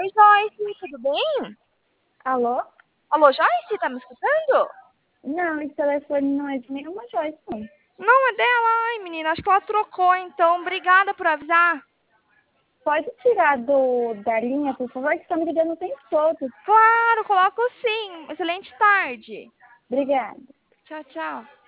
Oi, Joyce, tudo bem? Alô? Alô, Joyce, tá me escutando? Não, esse telefone não é de nenhuma Joyce, não. Não, é dela. Ai, menina, acho que ela trocou, então. Obrigada por avisar. Pode tirar da linha, por favor, que está me ligando o tempo todo. Claro, coloco sim. Excelente tarde. Obrigada. Tchau, tchau.